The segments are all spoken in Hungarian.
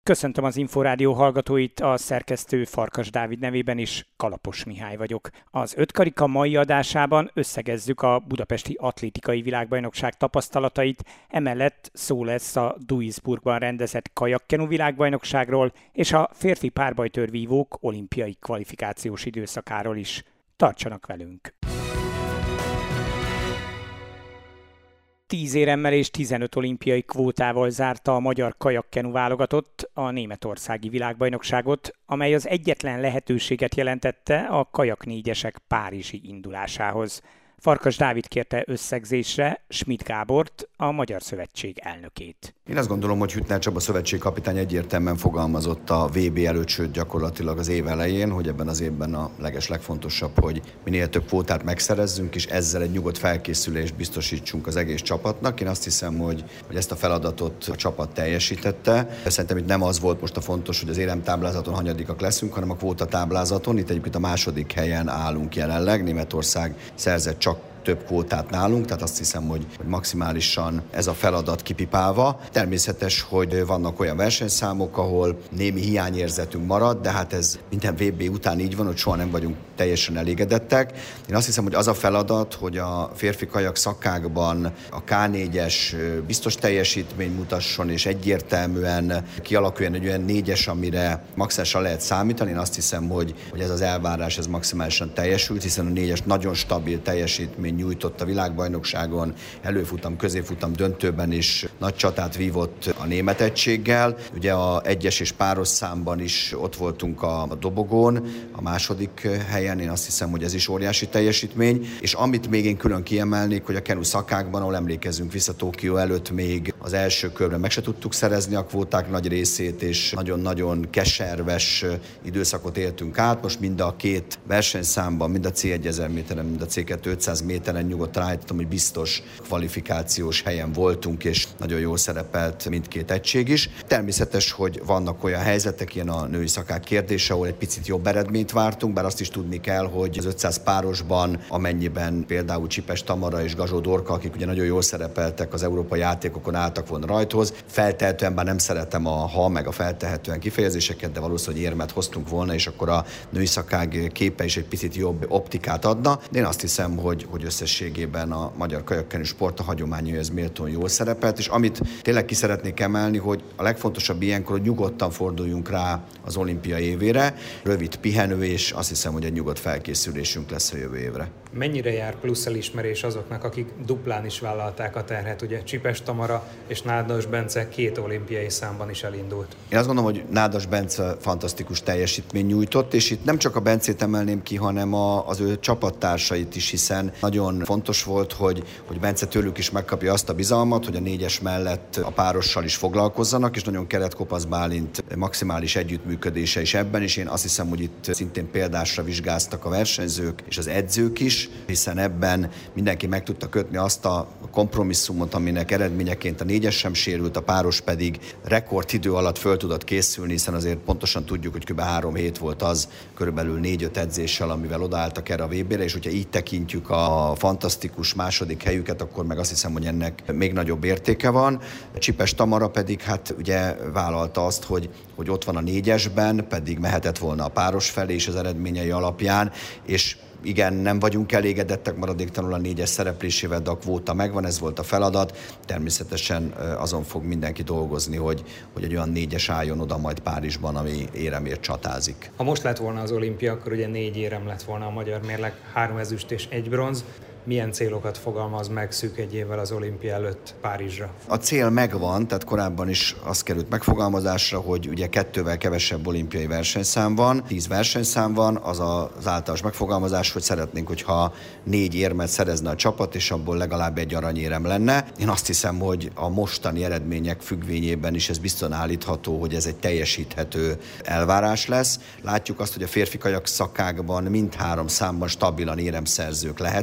Köszöntöm az Inforádió hallgatóit, a szerkesztő Farkas Dávid nevében is, Kalapos Mihály vagyok. Az Ötkarika mai adásában összegezzük a budapesti atlétikai világbajnokság tapasztalatait, emellett szó lesz a Duisburgban rendezett kajakkenu világbajnokságról és a férfi párbajtőrvívók olimpiai kvalifikációs időszakáról is. Tartsanak velünk! 10 éremmel és 15 olimpiai kvótával zárta a magyar kajakkenu válogatott a németországi világbajnokságot, amely az egyetlen lehetőséget jelentette a kajaknégyesek párizsi indulásához. Farkas Dávid kérte összegzésre Schmidt Gábort, a Magyar Szövetség elnökét. Én azt gondolom, hogy Hüttner Csaba szövetségkapitány egyértelműen fogalmazott a VB előtt, sőt gyakorlatilag az év elején, hogy ebben az évben a legfontosabb, hogy minél több kvótát megszerezzünk, és ezzel egy nyugodt felkészülést biztosítsunk az egész csapatnak. Én azt hiszem, hogy ezt a feladatot a csapat teljesítette. Szerintem itt nem az volt most a fontos, hogy az éremtáblázaton hanyadikak leszünk, hanem a kvótatáblázaton. Itt egyébként a második helyen állunk jelenleg. Németország szerzett csak több kvótát nálunk, tehát azt hiszem, hogy maximálisan ez a feladat kipipálva. Természetes, hogy vannak olyan versenyszámok, ahol némi hiányérzetünk marad, de hát ez minden VB után így van, hogy soha nem vagyunk teljesen elégedettek. Én azt hiszem, hogy az a feladat, hogy a férfi kajak szakákban a K4-es biztos teljesítmény mutasson, és egyértelműen kialakuljon egy olyan 4-es, amire maximálisan lehet számítani. Én azt hiszem, hogy ez az elvárás ez maximálisan teljesült, hiszen a 4-es nagyon stabil teljesítmény nyújtott a világbajnokságon, előfutam, középfutam döntőben is nagy csatát vívott a német egységgel. Ugye a egyes és páros számban is ott voltunk a dobogón, a második helyen, én azt hiszem, hogy ez is óriási teljesítmény. És amit még én külön kiemelnék, hogy a kenu szakákban, ahol emlékezünk vissza Tokió előtt, még az első körben meg se tudtuk szerezni a kvóták nagy részét, és nagyon-nagyon keserves időszakot éltünk át. Most mind a két versenyszámban, mind a C1000 méteren, mind a C2 500 méteren nyugodtan állítottam, hogy biztos kvalifikációs helyen voltunk, és nagyon jól szerepelt mindkét egység is. Természetes, hogy vannak olyan helyzetek, ilyen a női szakák kérdése, ahol egy picit jobb eredményt vártunk, bár azt is tudni kell, hogy az 500 párosban, amennyiben például Csipes Tamara és Gazsó Dorka, akik ugye nagyon jól szerepeltek az európai játékokon, álltak volna rajthoz, feltehetően, bár nem szeretem a meg a feltehetően kifejezéseket, de valószínűleg érmet hoztunk volna, és akkor a női szakák képe is egy picit jobb optikát adna. De én azt hiszem, hogy összességében a magyar kajakkenu sport a hagyományaihoz méltón jól szerepelt, és amit tényleg ki szeretnék emelni, hogy a legfontosabb ilyenkor, hogy nyugodtan forduljunk rá az olimpia évére, rövid pihenő, és azt hiszem, hogy egy nyugodt felkészülésünk lesz a jövő évre. Mennyire jár plusz elismerés azoknak, akik duplán is vállalták a terhet? Ugye Csipes Tamara és Nádas Bence 2 olimpiai számban is elindult. Én azt gondolom, hogy Nádas Bence fantasztikus teljesítmény nyújtott, és itt nem csak a Bencét emelném ki, hanem az ő csapattársait is, hiszen nagyon fontos volt, hogy Bence tőlük is megkapja azt a bizalmat, hogy a 4-es mellett a párossal is foglalkozzanak, és nagyon Kelet-Kopasz Bálint maximális együttműködése is ebben, és én azt hiszem, hogy itt szintén példásra vizsgáztak a versenyzők és az edzők is, hiszen ebben mindenki meg tudta kötni azt a kompromisszumot, aminek eredményeként a 4-es sem sérült, a páros pedig rekordidő alatt föl tudott készülni, hiszen azért pontosan tudjuk, hogy kb. 3 hét volt az, körülbelül 4-5 edzéssel, amivel odaálltak erre a VB-re, és hogyha így tekintjük a fantasztikus második helyüket, akkor meg azt hiszem, hogy ennek még nagyobb értéke van. Csipes Tamara pedig hát ugye vállalta azt, hogy ott van a 4-esben, pedig mehetett volna a páros felé is az eredményei alapján, és igen, nem vagyunk elégedettek maradéktalanul a 4-es szereplésével, de a kvóta megvan, ez volt a feladat. Természetesen azon fog mindenki dolgozni, hogy egy olyan 4-es álljon oda majd Párizsban, ami éremért csatázik. Ha most lett volna az olimpia, akkor ugye 4 érem lett volna a magyar mérleg, 3 ezüst és 1 bronz. Milyen célokat fogalmaz meg szűk egy évvel az olimpia előtt Párizsra? A cél megvan, tehát korábban is az került megfogalmazásra, hogy ugye 2-vel kevesebb olimpiai versenyszám van, 10 versenyszám van, az általános megfogalmazás, hogy szeretnénk, hogyha 4 érmet szerezne a csapat, és abból legalább 1 aranyérem lenne. Én azt hiszem, hogy a mostani eredmények függvényében is ez biztosan állítható, hogy ez egy teljesíthető elvárás lesz. Látjuk azt, hogy a férfi kajak szakákban mindhárom számban stabilan éremszerzők lehetünk.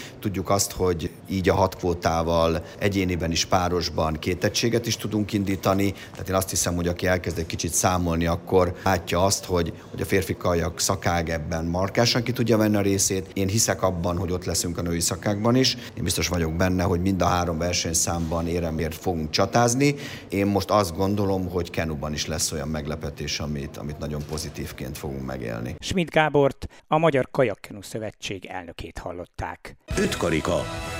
Tudjuk azt, hogy így a 6 kvótával egyéniben is, párosban 2 egységet is tudunk indítani. Tehát én azt hiszem, hogy aki elkezd egy kicsit számolni, akkor látja azt, hogy a férfi kajak szakág ebben markásan ki tudja venni a részét. Én hiszek abban, hogy ott leszünk a női szakágban is. Én biztos vagyok benne, hogy mind a 3 versenyszámban éremért fogunk csatázni. Én most azt gondolom, hogy kenuban is lesz olyan meglepetés, amit nagyon pozitívként fogunk megélni. Schmidt Gábort, a Magyar Kajakkenu Szövetség elnökét hallották. Ötkarika.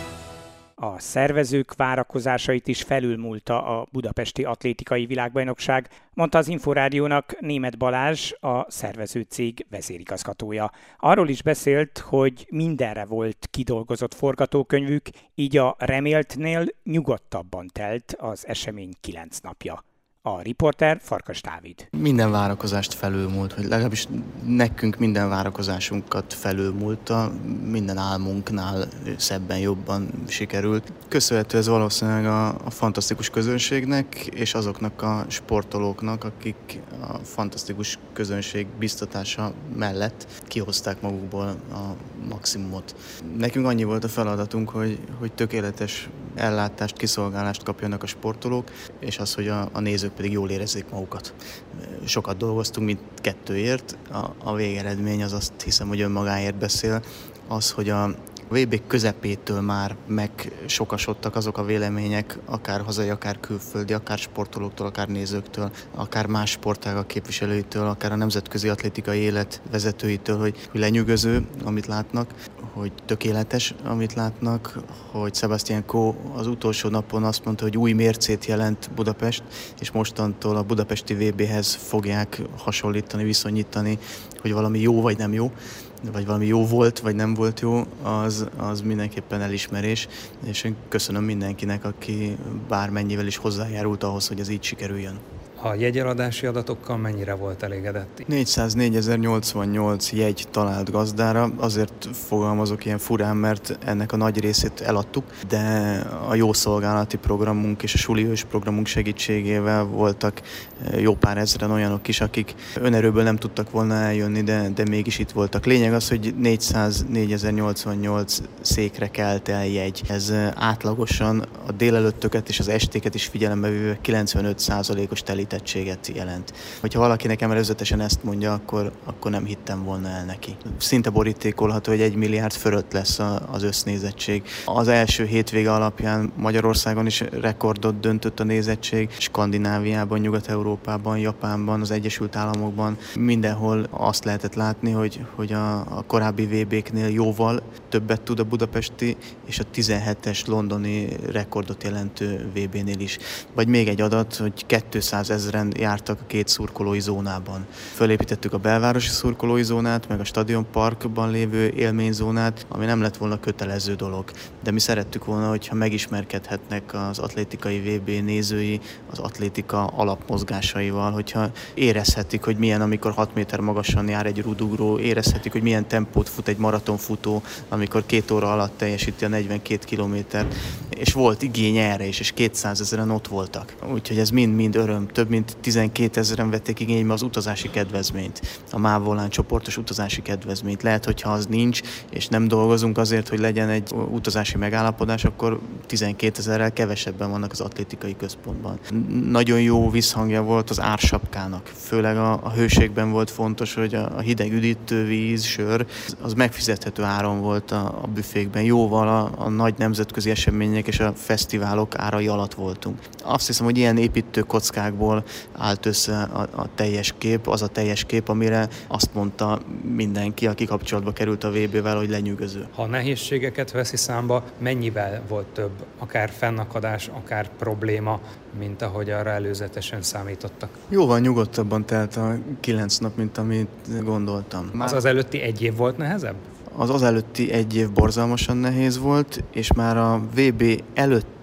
A szervezők várakozásait is felülmúlta a budapesti atlétikai világbajnokság, mondta az Inforádiónak Németh Balázs, a szervezőcég vezérigazgatója. Arról is beszélt, hogy mindenre volt kidolgozott forgatókönyvük, így a reméltnél nyugodtabban telt az esemény 9 napja. A riporter Farkas Dávid. Minden várakozást felülmúlt, hogy legalábbis nekünk minden várakozásunkat felülmúlta, minden álmunknál szebben, jobban sikerült. Köszönhető ez valószínűleg a fantasztikus közönségnek és azoknak a sportolóknak, akik a fantasztikus közönség biztatása mellett kihozták magukból a maximumot. Nekünk annyi volt a feladatunk, hogy tökéletes ellátást, kiszolgálást kapjanak a sportolók, és az, hogy a nézők pedig jól érezzék magukat. Sokat dolgoztunk mindkettőért, a végeredmény az azt hiszem, hogy önmagáért beszél. Az, hogy a VB közepétől már megsokasodtak azok a vélemények, akár hazai, akár külföldi, akár sportolóktól, akár nézőktől, akár más sportágak képviselőitől, akár a nemzetközi atlétikai élet vezetőitől, hogy lenyűgöző, amit látnak, hogy tökéletes, amit látnak, hogy Sebastian Coe az utolsó napon azt mondta, hogy új mércét jelent Budapest, és mostantól a budapesti VB-hez fogják hasonlítani, viszonyítani, hogy valami jó vagy nem jó, vagy valami jó volt, vagy nem volt jó, az mindenképpen elismerés, és én köszönöm mindenkinek, aki bármennyivel is hozzájárult ahhoz, hogy ez így sikerüljön. A jegyeladási adatokkal mennyire volt elégedett? 404.088 jegy talált gazdára, azért fogalmazok ilyen furán, mert ennek a nagy részét eladtuk, de a jó szolgálati programunk és a suli ős programunk segítségével voltak jó pár ezren olyanok is, akik önerőből nem tudtak volna eljönni, de mégis itt voltak. Lényeg az, hogy 404.088 székre kelt el jegy. Ez átlagosan a délelőttöket és az estéket is figyelembe véve 95%-os telítettséget jelent. Hogyha valaki nekem előzetesen ezt mondja, akkor nem hittem volna el neki. Szinte borítékolható, hogy 1 milliárd fölött lesz az össznézettség. Az első hétvége alapján Magyarországon is rekordot döntött a nézettség, Skandináviában, Nyugat-Európában, Japánban, az Egyesült Államokban. Mindenhol azt lehetett látni, hogy a korábbi VB-knél jóval többet tud a budapesti és a 17-es londoni rekordot jelentő VB-nél is. Vagy még egy adat, hogy 200 000 jártak a 2 szurkolói zónában. Fölépítettük a belvárosi szurkolói zónát, meg a stadionparkban lévő élményzónát, ami nem lett volna kötelező dolog. De mi szerettük volna, hogyha megismerkedhetnek az atlétikai VB nézői az atlétika alapmozgásaival, hogyha érezhetik, hogy milyen, amikor 6 méter magasan jár egy rudugró, érezhetik, hogy milyen tempót fut egy maratonfutó, amikor 2 óra alatt teljesíti a 42 kilométert, és volt igény erre is, és 200 000 ott voltak. Úgyhogy ez mind öröm. Több mint 12 000 vették igénybe az utazási kedvezményt, a MÁV Volán csoportos utazási kedvezményt. Lehet, hogyha az nincs, és nem dolgozunk azért, hogy legyen egy utazási megállapodás, akkor 12 000-rel kevesebben vannak az atlétikai központban. Nagyon jó visszhangja volt az ársapkának. Főleg a hőségben volt fontos, hogy a hideg üdítővíz, sör, az megfizethető áron volt a büfékben. Jóval a nagy nemzetközi események és a fesztiválok árai alatt voltunk. Azt hiszem, hogy ilyen építő kockákból állt össze a teljes kép, az a teljes kép, amire azt mondta mindenki, aki kapcsolatba került a VB-vel, hogy lenyűgöző. Ha a nehézségeket veszi számba, mennyivel volt több, akár fennakadás, akár probléma, mint ahogy arra előzetesen számítottak? Jóval nyugodtabban telt a 9 nap, mint amit gondoltam. Az előtti 1 év volt nehezebb? Az előtti 1 év borzalmasan nehéz volt, és már a VB előtti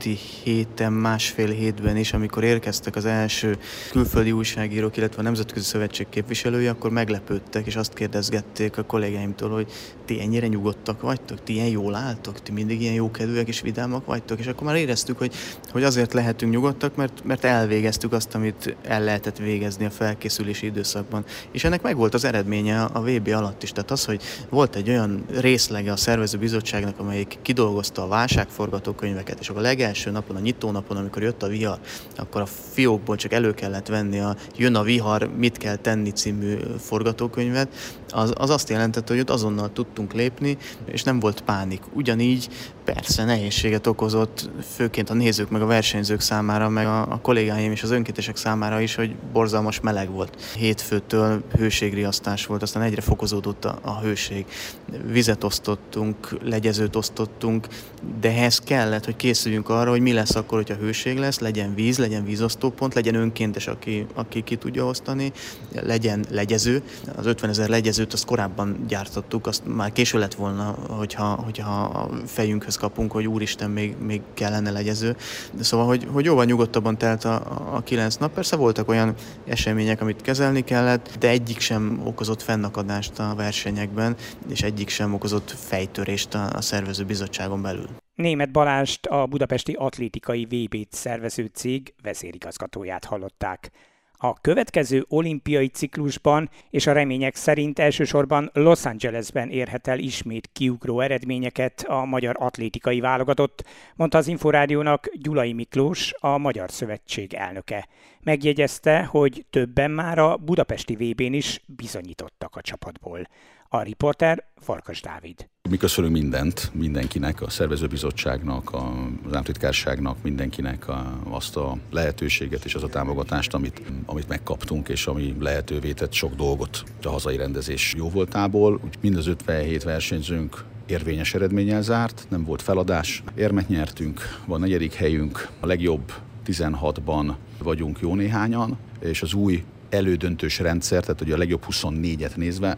előtti héten, másfél hétben is, amikor érkeztek az első külföldi újságírók, illetve a Nemzetközi Szövetség képviselői, akkor meglepődtek, és azt kérdezgették a kollégáimtól, hogy ti ennyire nyugodtak vagytok, ti ilyen jól álltok, ti mindig ilyen jókedvűek és vidámak vagytok, és akkor már éreztük, hogy azért lehetünk nyugodtak, mert elvégeztük azt, amit el lehetett végezni a felkészülési időszakban. És ennek meg volt az eredménye a VB alatt is. Tehát az, hogy volt egy olyan részlege a szervezőbizottságnak, amelyik kidolgozta a válságforgatókönyveket, és akkor a legelső napon, a nyitónapon, amikor jött a vihar, akkor a fiókból csak elő kellett venni a Jön a vihar, mit kell tenni című forgatókönyvet, az azt jelentette, hogy ott azonnal tudtunk lépni, és nem volt pánik. Ugyanígy persze nehézséget okozott, főként a nézők meg a versenyzők számára, meg a kollégáim és az önkéntesek számára is, hogy borzalmas meleg volt. Hétfőtől hőségriasztás volt, aztán egyre fokozódott a hőség. Vizet osztottunk, legyezőt osztottunk, de ehhez kellett, hogy készüljünk arra, hogy mi lesz akkor, hogyha hőség lesz, legyen vízosztópont, legyen önkéntes, aki ki tudja osztani, legyen legyező. Az 50 000 legyezőt azt korábban gyártottuk, azt már késő lett volna, hogyha a fejünkhöz kapunk, hogy úristen, még kellene legyező. De szóval, hogy jóval nyugodtabban telt a 9 nap. Persze voltak olyan események, amit kezelni kellett, de egyik sem okozott fennakadást a versenyekben, és egyik sem okozott fejtörést a szervező bizottságon belül. Németh Balást, a budapesti atlétikai VB-t szervező cég vezérigazgatóját hallották. A következő olimpiai ciklusban és a remények szerint elsősorban Los Angelesben érhet el ismét kiugró eredményeket a magyar atlétikai válogatott, mondta az Inforádiónak Gyulai Miklós, a Magyar Szövetség elnöke. Megjegyezte, hogy többen már a budapesti VB-n is bizonyítottak a csapatból. A riporter Farkas Dávid. Mi köszönünk mindent, mindenkinek, a szervezőbizottságnak, az államtitkárságnak, mindenkinek azt a lehetőséget és az a támogatást, amit megkaptunk, és ami lehetővé tett sok dolgot a hazai rendezés jóvoltából. Mind az 57 versenyzőnk érvényes eredménnyel zárt, nem volt feladás. Érmet nyertünk, van 4. helyünk, a legjobb 16-ban vagyunk jó néhányan, és az új elődöntős rendszer, tehát ugye a legjobb 24-et nézve,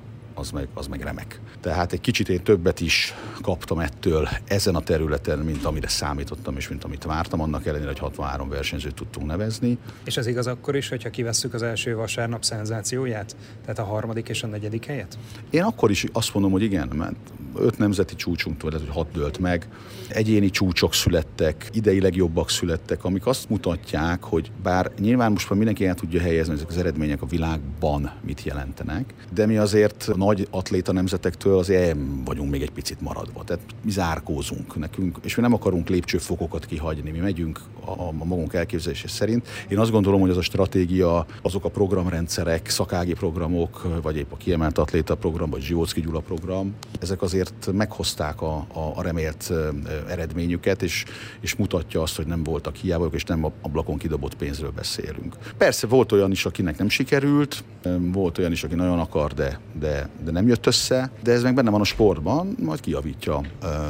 az meg remek. Tehát egy kicsit én többet is kaptam ettől ezen a területen, mint amire számítottam, és mint amit vártam, annak ellenére, hogy 63 versenyzőt tudtunk nevezni. És ez igaz akkor is, hogyha kivesszük az első vasárnap szenzációját? Tehát a 3. és a 4. helyet? Én akkor is azt mondom, hogy igen, mert 5 nemzeti csúcsunk volt, hogy 6 dőlt meg. Egyéni csúcsok születtek, idei legjobbak születtek, amik azt mutatják, hogy bár nyilván most már mindenki el tudja helyezni, ezek az eredmények a világban mit jelentenek, de mi azért nagy atléta nemzetektől azért vagyunk még egy picit maradva. Tehát mi zárkózunk nekünk, és mi nem akarunk lépcsőfokokat kihagyni, mi megyünk a magunk elképzelése szerint. Én azt gondolom, hogy az a stratégia, azok a programrendszerek, szakági programok, vagy épp a kiemelt atléta program, vagy Zsivóczky Gyula program, ezek azért meghozták a remélt eredményüket, és mutatja azt, hogy nem voltak hiába, és nem ablakon kidobott pénzről beszélünk. Persze volt olyan is, akinek nem sikerült, volt olyan is, aki nagyon akar, de nem jött össze, de ez meg benne van a sportban, majd kijavítja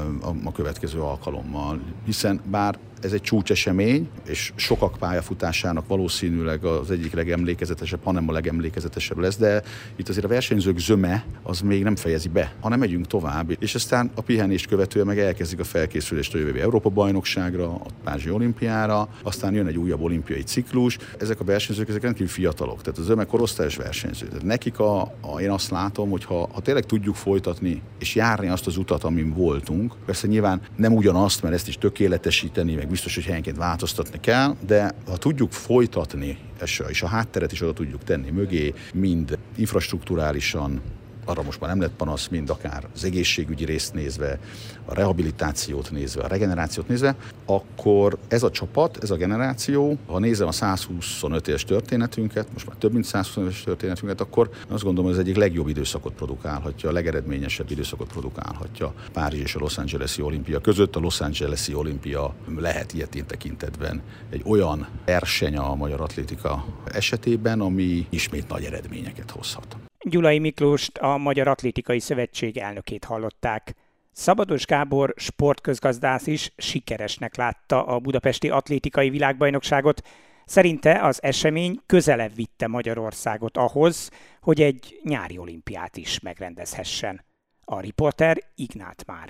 a következő alkalommal, hiszen bár ez egy csúcsesemény, és sokak pályafutásának valószínűleg az egyik legemlékezetesebb, hanem a legemlékezetesebb lesz, de itt azért a versenyzők zöme az még nem fejezi be, hanem megyünk tovább, és aztán a pihenést követően meg elkezdik a felkészülést a jövő Európa-bajnokságra, a Párizsi olimpiára, aztán jön egy újabb olimpiai ciklus. Ezek a versenyzők, ezek rendkívül fiatalok, tehát a zöme korosztályos versenyző. Tehát nekik én azt látom, hogy ha tényleg tudjuk folytatni és járni azt az utat, amin voltunk, persze nyilván nem ugyanazt, mert ezt is tökéletesíteni, meg biztos, hogy helyenként változtatni kell, de ha tudjuk folytatni, és a hátteret is oda tudjuk tenni mögé, mind infrastrukturálisan, arra most már nem lett panasz, mind akár az egészségügyi részt nézve, a rehabilitációt nézve, a regenerációt nézve, akkor ez a csapat, ez a generáció, ha nézem a 125 éves történetünket, most már több mint 125 éves történetünket, akkor azt gondolom, hogy az egyik legjobb időszakot produkálhatja, a legeredményesebb időszakot produkálhatja Párizs és a Los Angeles-i olimpia között. A Los Angeles-i olimpia lehet ilyetén tekintetben egy olyan verseny a magyar atlétika esetében, ami ismét nagy eredményeket hozhat. Gyulai Miklóst, a Magyar Atlétikai Szövetség elnökét hallották. Szabados Gábor sportközgazdász is sikeresnek látta a budapesti atlétikai világbajnokságot. Szerinte az esemény közelebb vitte Magyarországot ahhoz, hogy egy nyári olimpiát is megrendezhessen. A riporter Ignát Márk.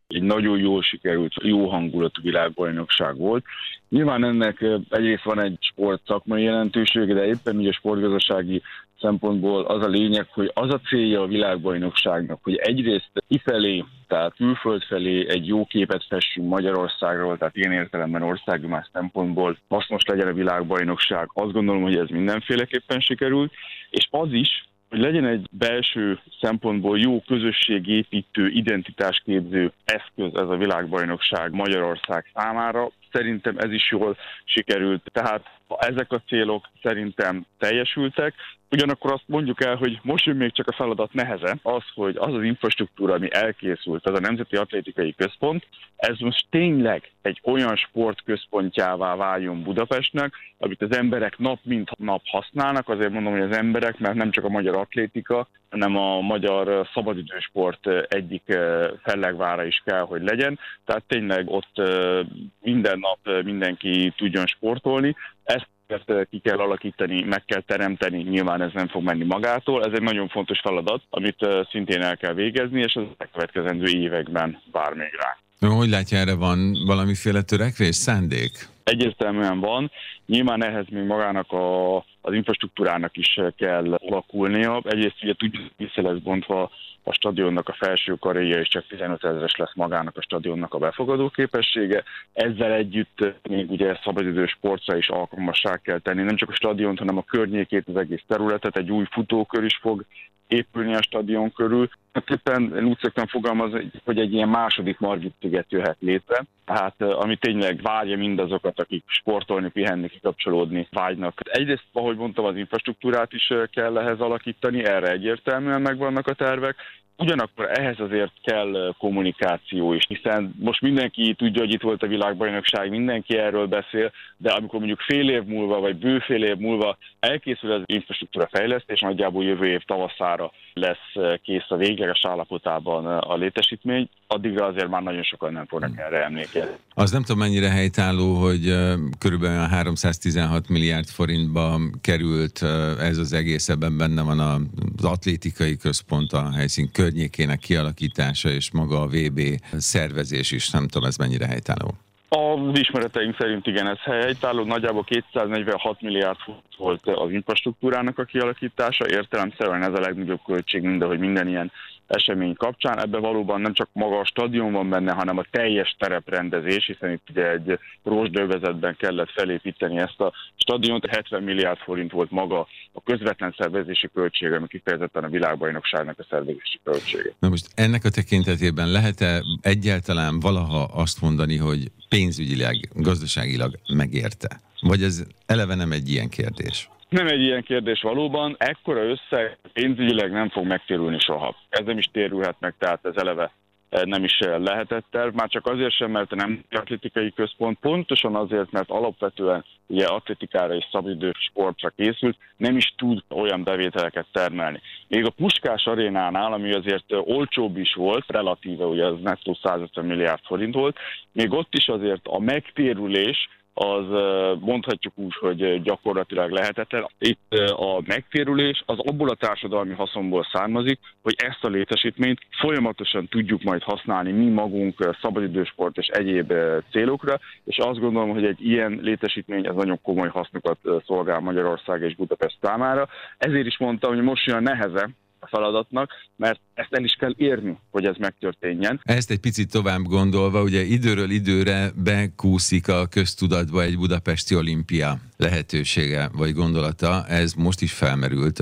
egy nagyon jól sikerült, jó hangulatú világbajnokság volt. Nyilván ennek egyrészt van egy sportszakmai jelentősége, de éppen úgy a sportgazdasági szempontból az a lényeg, hogy az a célja a világbajnokságnak, hogy egyrészt kifelé, tehát külföld felé egy jó képet fessünk Magyarországról, tehát ilyen értelemben országimás szempontból hasznos legyen a világbajnokság. Azt gondolom, hogy ez mindenféleképpen sikerült, és az is, hogy legyen egy belső szempontból jó közösségépítő, identitásképző eszköz ez a világbajnokság Magyarország számára. Szerintem ez is jól sikerült, tehát ezek a célok szerintem teljesültek. Ugyanakkor azt mondjuk el, hogy most jön még csak a feladat neheze, az, hogy az az infrastruktúra, ami elkészült, az a Nemzeti Atlétikai Központ, ez most tényleg egy olyan sportközpontjává váljon Budapestnek, amit az emberek nap mint nap használnak. Azért mondom, hogy az emberek, mert nem csak a magyar atlétika, hanem a magyar szabadidősport egyik fellegvára is kell, hogy legyen. Tehát tényleg ott minden nap mindenki tudjon sportolni. Ezt ki kell alakítani, meg kell teremteni, nyilván ez nem fog menni magától. Ez egy nagyon fontos feladat, amit szintén el kell végezni, és az elkövetkezendő években vár még rá. Hogy látja, erre van valamiféle törekvés, szándék? Egyértelműen van. Nyilván ehhez még magának az infrastruktúrának is kell alakulnia. Egyrészt ugye tudjuk, vissza lesz bontva a stadionnak a felső karéja, és csak 15 000-es lesz magának a stadionnak a befogadó képessége. Ezzel együtt még ugye szabadidős sportra is alkalmassá kell tenni, nem csak a stadiont, hanem a környékét, az egész területet. Egy új futókör is fog épülni a stadion körül. Éppen úgy szoktam fogalmazni, hogy egy ilyen második Margit-sziget jöhet létre, tehát ami tényleg várja mindazokat, akik sportolni, pihenni, kikapcsolódni vágynak. Egyrészt, ahogy mondtam, az infrastruktúrát is kell ehhez alakítani, erre egyértelműen megvannak a tervek. Ugyanakkor ehhez azért kell kommunikáció is, hiszen most mindenki tudja, hogy itt volt a világbajnokság, mindenki erről beszél, de amikor mondjuk fél év múlva, vagy bő fél év múlva elkészül az infrastruktúra fejlesztés, nagyjából jövő év tavaszára lesz kész a végleges állapotában a létesítmény, addigra azért már nagyon sokan nem fognak erre emlékezni. Az nem tudom mennyire helytálló, hogy körülbelül 316 milliárd forintba került ez az egész, ebben benne van az atlétikai központ, a helyszín környékének kialakítása és maga a VB szervezés is. Nem tudom, ez mennyire helytálló. Az ismereteink szerint igen, ez helytálló, nagyjából 246 milliárd forint volt az infrastruktúrának a kialakítása, értelemszerűen ez a legnagyobb költség mindahogy minden ilyen esemény kapcsán. Ebben valóban nem csak maga a stadion van benne, hanem a teljes tereprendezés, hiszen itt ugye egy rozsdövezetben kellett felépíteni ezt a stadiont. 70 milliárd forint volt maga a közvetlen szervezési költsége, ami kifejezetten a világbajnokságnak a szervezési költsége. Na most ennek a tekintetében lehet-e egyáltalán valaha azt mondani, hogy pénzügyileg, gazdaságilag megérte? Vagy ez eleve nem egy ilyen kérdés? Nem egy ilyen kérdés valóban. Ekkora összeg pénzügyileg nem fog megtérülni soha. Ez nem is térülhet meg, tehát ez eleve nem is lehetett terv. Már csak azért sem, mert nem atlétikai központ, pontosan azért, mert alapvetően ugye atlétikára és szabadidős sportra készült, nem is tud olyan bevételeket termelni. Még a Puskás arénánál, ami azért olcsóbb is volt, relatíve ugye az nettó 150 milliárd forint volt, még ott is azért a megtérülés az mondhatjuk úgy, hogy gyakorlatilag lehetetlen. Itt a megtérülés az abból a társadalmi haszonból származik, hogy ezt a létesítményt folyamatosan tudjuk majd használni mi magunk szabadidősport és egyéb célokra, és azt gondolom, hogy egy ilyen létesítmény ez nagyon komoly hasznokat szolgál Magyarország és Budapest számára. Ezért is mondtam, hogy most jön neheze a feladatnak, mert ezt el is kell érni, hogy ez megtörténjen. Ezt egy picit tovább gondolva, ugye időről időre bekúszik a köztudatba egy budapesti olimpia lehetősége vagy gondolata. Ez most is felmerült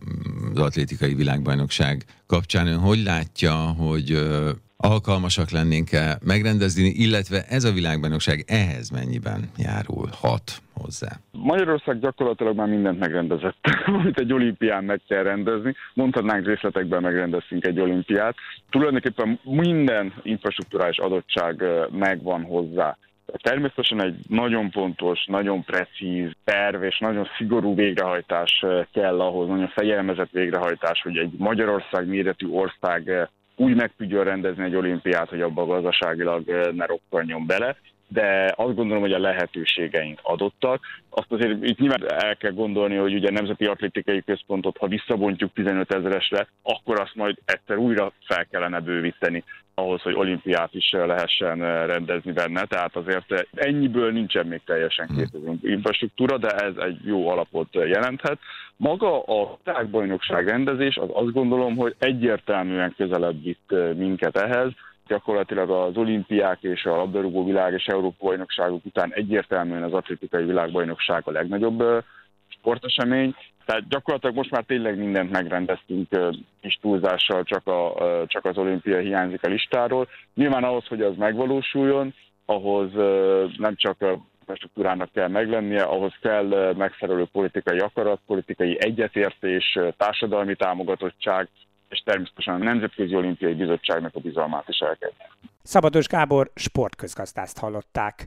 az atlétikai világbajnokság kapcsán. Ön hogy látja, hogy alkalmasak lennénk-e megrendezni, illetve ez a világbajnokság ehhez mennyiben járulhat hozzá? Magyarország gyakorlatilag már mindent megrendezett, amit egy olimpián meg kell rendezni. Mondhatnánk részletekben megrendeztünk egy olimpiát. Tulajdonképpen minden infrastruktúrális adottság megvan hozzá. Természetesen egy nagyon pontos, nagyon precíz terv és nagyon szigorú végrehajtás kell ahhoz, nagyon fegyelmezett végrehajtás, hogy egy Magyarország méretű ország úgy meg tudjon rendezni egy olimpiát, hogy abba gazdaságilag ne rokkanjon bele, de azt gondolom, hogy a lehetőségeink adottak. Azt azért itt nyilván el kell gondolni, hogy ugye a Nemzeti Atlétikai Központot, ha visszabontjuk 15 000-esre, akkor azt majd egyszer újra fel kellene bővíteni. ahhoz, hogy olimpiát is lehessen rendezni benne, tehát azért ennyiből nincsen még teljesen kész az infrastruktúra, de ez egy jó alapot jelenthet. Maga a világbajnokság rendezés, az azt gondolom, hogy egyértelműen közelebb vitt minket ehhez. Gyakorlatilag az olimpiák és a labdarúgó világ és Európa bajnokságok után egyértelműen az atlétikai világbajnokság a legnagyobb sportesemény. Tehát gyakorlatilag most már tényleg mindent megrendeztünk kis túlzással, csak az olimpia hiányzik a listáról. Nyilván ahhoz, hogy az megvalósuljon, ahhoz nem csak a struktúrának kell meglennie, ahhoz kell megfelelő politikai akarat, politikai egyetértés, társadalmi támogatottság, és természetesen a Nemzetközi Olimpiai Bizottságnak a bizalmát is el kell. Szabados Gábor sportközgazdászt hallották.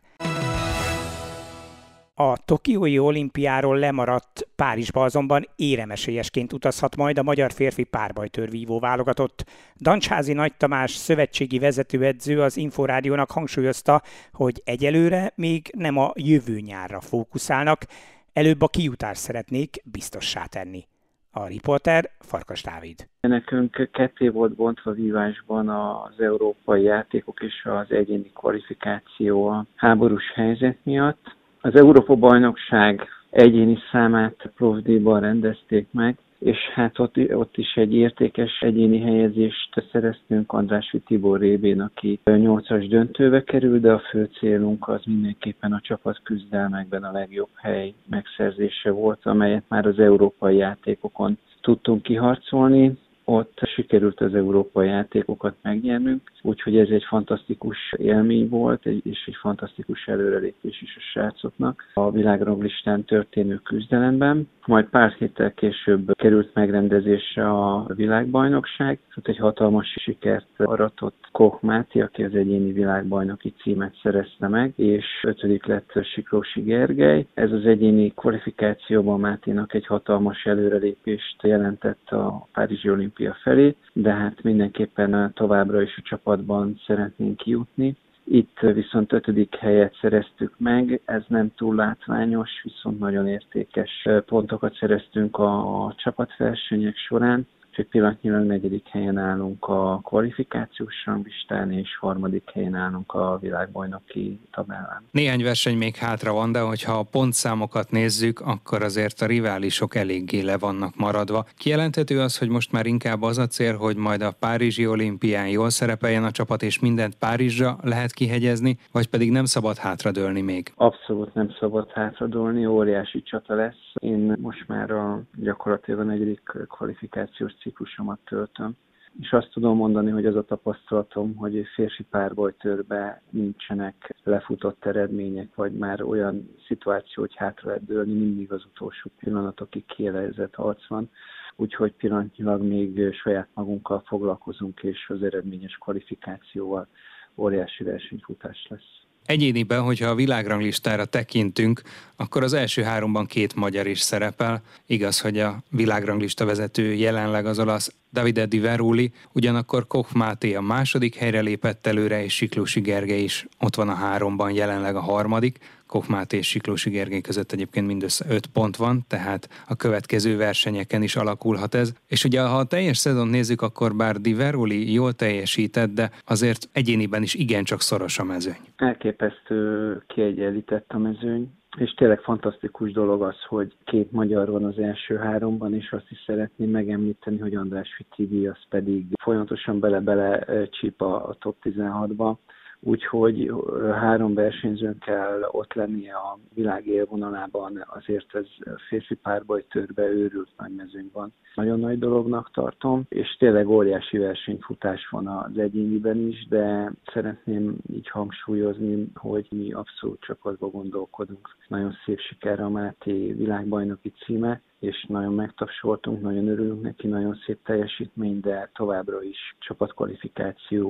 A tokiói olimpiáról lemaradt Párizsba azonban éremesélyesként utazhat majd a magyar férfi párbajtőrvívó válogatott. Dancsázy Nagy Tamás szövetségi vezetőedző az Inforádiónak hangsúlyozta, hogy egyelőre még nem a jövő nyárra fókuszálnak, előbb a kijutást szeretnék biztossá tenni. A riporter Farkas Dávid. Nekünk ketté volt bontva vívásban az európai játékok és az egyéni kvalifikáció a háborús helyzet miatt. Az Európa-bajnokság egyéni számát Plovdivban rendezték meg, és hát ott is egy értékes egyéni helyezést szereztünk Andrásfi Tibor révén, aki 8-as döntőbe került, de a fő célunk az mindenképpen a csapatküzdelmekben a legjobb hely megszerzése volt, amelyet már az európai játékokon tudtunk kiharcolni. Ott sikerült az európai játékokat megnyernünk, úgyhogy ez egy fantasztikus élmény volt, és egy fantasztikus előrelépés is a srácoknak a világranglistán történő küzdelemben. Majd pár héttel később került megrendezésre a világbajnokság, ott egy hatalmas sikert aratott Koch Máté, aki az egyéni világbajnoki címet szerezte meg, és 5. lett Siklósi Gergely. Ez az egyéni kvalifikációban Máténak egy hatalmas előrelépést jelentett a Párizsi olimpia felé, de hát mindenképpen továbbra is a csapatban szeretnénk kijutni. Itt viszont 5. helyet szereztük meg, ez nem túl látványos, viszont nagyon értékes pontokat szereztünk a csapatversenyek során. Úgyhogy pillanatnyilag 4. helyen állunk a kvalifikációs ranglistán, és 3. helyen állunk a világbajnoki tabellán. Néhány verseny még hátra van, de hogyha a pontszámokat nézzük, akkor azért a riválisok eléggé le vannak maradva. Kijelenthető az, hogy most már inkább az a cél, hogy majd a Párizsi olimpián jól szerepeljen a csapat, és mindent Párizsra lehet kihegyezni, vagy pedig nem szabad hátradőlni még? Abszolút nem szabad hátradőlni, óriási csata lesz. Én most már gyakorlatilag a 4. kvalifikációs ciklusomat töltöm, és azt tudom mondani, hogy az a tapasztalatom, hogy férfi párbajtőrben nincsenek lefutott eredmények, vagy már olyan szituáció, hogy hátra lehet dőlni, mindig az utolsó pillanatokig kielezett harc van. Úgyhogy pillanatnyilag még saját magunkkal foglalkozunk, és az eredményes kvalifikációval óriási versenyfutás lesz. Egyéniben, hogyha a világranglistára tekintünk, akkor az első 3-ban 2 magyar is szerepel. Igaz, hogy a világranglista vezető jelenleg az olasz Davide Di Veruli, ugyanakkor Koch Máté a 2. helyre lépett előre, és Siklósi Gergely is ott van a 3-ban, jelenleg a 3. Koch Máté és Siklósi Gergely között egyébként mindössze 5 pont van, tehát a következő versenyeken is alakulhat ez. És ugye, ha a teljes szezon nézzük, akkor bár Di Veruli jól teljesített, de azért egyéniben is igencsak szoros a mezőny. Elképesztő kiegyenlített a mezőny. És tényleg fantasztikus dolog az, hogy 2 magyar van az első 3-ban, és azt is szeretném megemlíteni, hogy Andrásfi Tibi az pedig folyamatosan bele csíp a top 16-ba. Úgyhogy 3 versenyzőn kell ott lennie a világ élvonalában, azért ez férfi párbajtőrbe őrült nagy mezőny van. Nagyon nagy dolognak tartom, és tényleg óriási versenyfutás van az egyéniben is, de szeretném így hangsúlyozni, hogy mi abszolút csapatba gondolkodunk. Nagyon szép siker a Máté világbajnoki címe, és nagyon megtapsoltunk, nagyon örülünk neki, nagyon szép teljesítmény, de továbbra is csapatkvalifikáció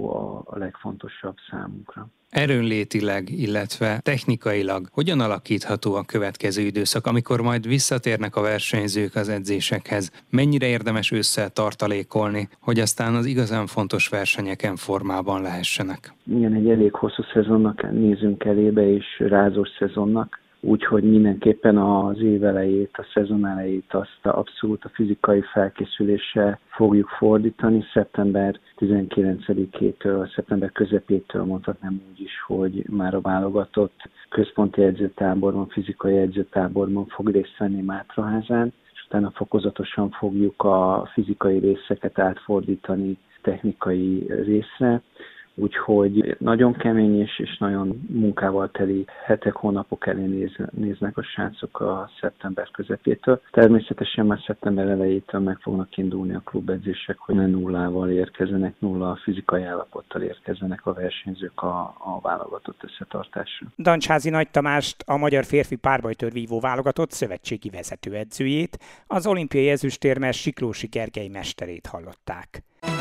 a legfontosabb számunkra. Erőnlétileg, illetve technikailag hogyan alakítható a következő időszak, amikor majd visszatérnek a versenyzők az edzésekhez? Mennyire érdemes ősszel tartalékolni, hogy aztán az igazán fontos versenyeken formában lehessenek? Igen, egy elég hosszú szezonnak nézünk elébe, és rázós szezonnak. úgyhogy mindenképpen az év elejét, a szezon elejét azt abszolút a fizikai felkészülésre fogjuk fordítani. Szeptember 19-től, szeptember közepétől mondhatnám úgy is, hogy már a válogatott központi edzőtáborban, fizikai edzőtáborban fog részt venni Mátraházán, és utána fokozatosan fogjuk a fizikai részeket átfordítani technikai részre. Úgyhogy nagyon kemény és nagyon munkával teli hetek, hónapok elé néznek a srácok a szeptember közepétől. Természetesen már szeptember elejétől meg fognak indulni a klubedzések, hogy ne nullával érkezzenek, nulla fizikai állapottal érkezzenek a versenyzők a válogatott összetartásra. Dancsházi Nagy Tamást, a magyar férfi párbajtőrvívó válogatott szövetségi vezetőedzőjét, az olimpiai ezüstérmes Siklósi Gergely mesterét hallották.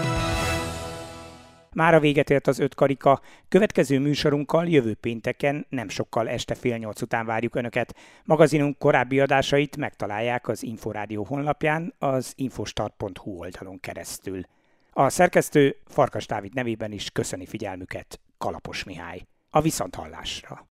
Mára véget ért az 5 karika. Következő műsorunkkal jövő pénteken, nem sokkal este 7:30 után várjuk Önöket. Magazinunk korábbi adásait megtalálják az Inforádió honlapján, az infostart.hu oldalon keresztül. A szerkesztő Farkas Dávid nevében is köszöni figyelmüket, Kalapos Mihály. A viszonthallásra!